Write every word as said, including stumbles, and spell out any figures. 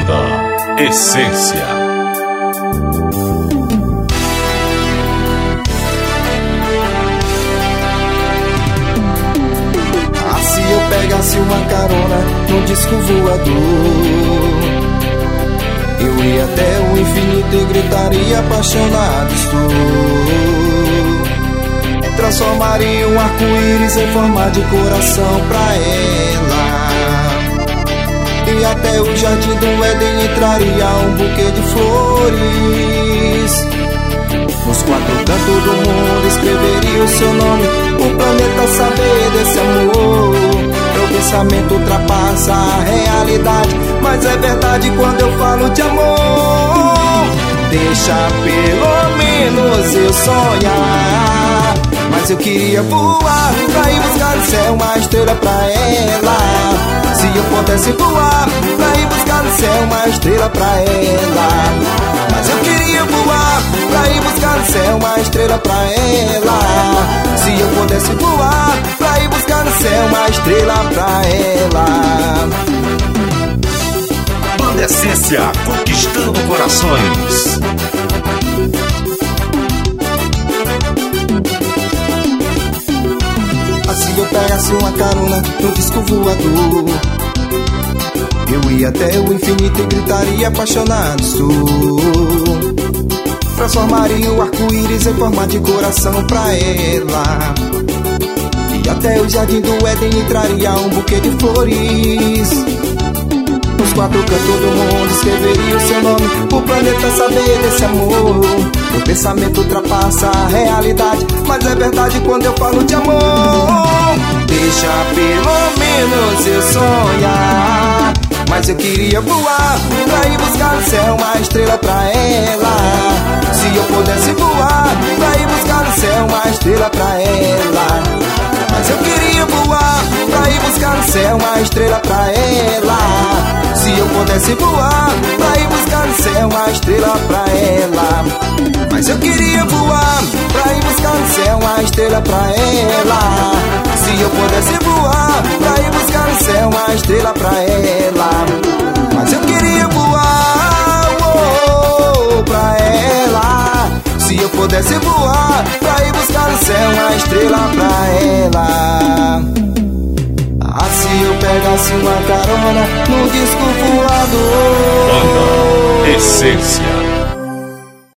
Banda Essência. Ah, se eu pegasse uma carona num disco voador, eu ia até o infinito e gritaria apaixonado estou. Transformaria um arco-íris em forma de coração pra ela, e até o jardim do Éden entraria um buquê de flores. Nos quatro cantos do mundo escreveria o seu nome, o planeta saber desse amor. Meu pensamento ultrapassa a realidade, mas é verdade quando eu falo de amor. Deixa pelo menos eu sonhar, mas eu queria voar pra ir buscar no céu uma estrela pra ela. Se eu pudesse voar pra ir buscar no céu uma estrela pra ela. Mas eu queria voar pra ir buscar no céu uma estrela pra ela. Se eu pudesse voar pra ir buscar no céu uma estrela pra ela. Banda Essência, conquistando corações. Se eu pegasse uma carona no disco voador, eu ia até o infinito e gritaria apaixonado estou. Transformaria o arco-íris em forma de coração pra ela, e até o jardim do Éden entraria um buquê de flores. Nos quatro cantos do mundo escreveria o seu nome, o planeta saber desse amor. Meu pensamento ultrapassa a realidade, mas é verdade quando eu falo de amor. Deixa pelo menos eu sonhar, mas eu queria voar pra ir buscar no céu uma estrela pra ela. Se eu pudesse voar pra ir buscar no céu uma estrela pra ela. Mas eu queria voar pra ir buscar no céu uma estrela pra ela. Se eu pudesse voar pra ir buscar no céu uma estrela pra ela. Mas eu queria voar pra ir buscar no céu uma estrela pra ela. Se eu pudesse voar pra ir buscar no céu uma estrela pra ela. Mas eu queria voar oh, oh, pra ela. Se eu pudesse voar pra ir buscar no céu uma estrela pra ela. Ah, se eu pegasse uma carona no disco voador. Banda Essência.